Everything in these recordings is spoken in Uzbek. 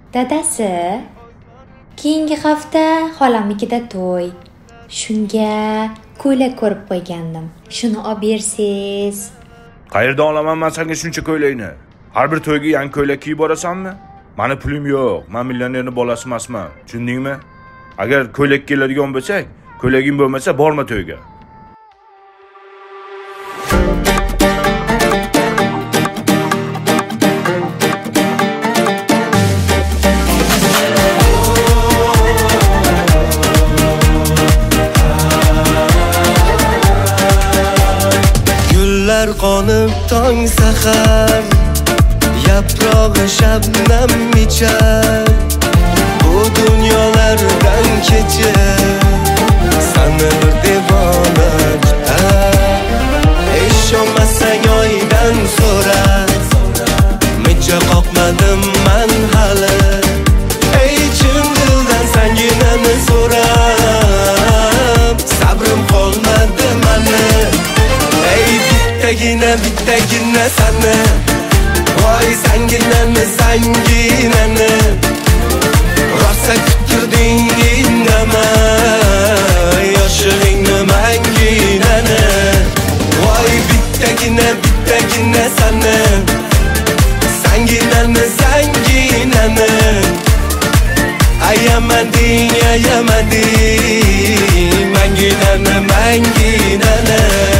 Dadasi, keyingi hafta xolamnikida to'y. Shunga ko'ylak ko'rib qo'ygandim. Shuni olib bersiz. Qayerdan olaman men senga shuncha ko'ylakni? Har bir to'yga yangi ko'ylak kiyib borasanmi? Meni pulim yo'q. Men millionerning bolasi emasman. Tushundingmi? Agar ko'ylak keladigan bo'lsak, ko'ylaging bo'lmasa borma to'yga. Gullar qonib tong sahar, yaprog'i shabnam ichar. Bu dunyolardan kechib seni bir devona tutar. Ishonmasang oydan so'ra, mijja qoqmadim man hali. Ey chin dildan sanginani so'rab, sabrim qolmadi mani. Ey bittagina sani, voy sanginani sanginani. Rosa kuttirding indamay, yoshlig'ingni manginani. Voy bittagina sani, sanginani sanginani. Ayamading manginani.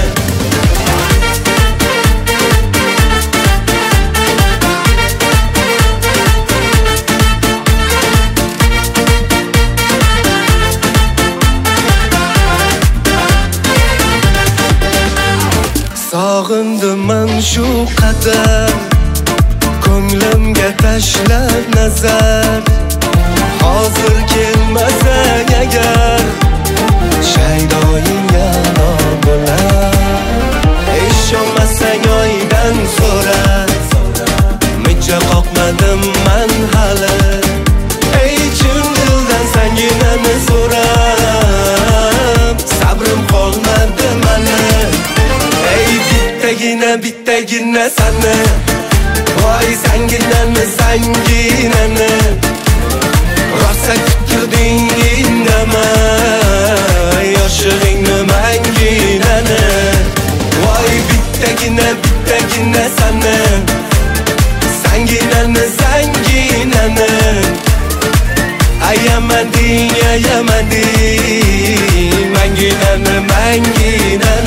Sog'indiman shu qadar, ko'nglimga tashlab nazar. Hozir kelmasang agar, shaydoying yana bo'lar. Ishonmasang oydan so'ra, mijja qoqmadim man hali. Ey chin dildan sanginani so'rab, sabrim qolmadi mani. Bittagina sani, voy sanginani sanginani. Rosa kuttirding indamay, yoshlig'ingni manginani. Voy bittagina sani, sanginani sanginani. Ayamading manginani.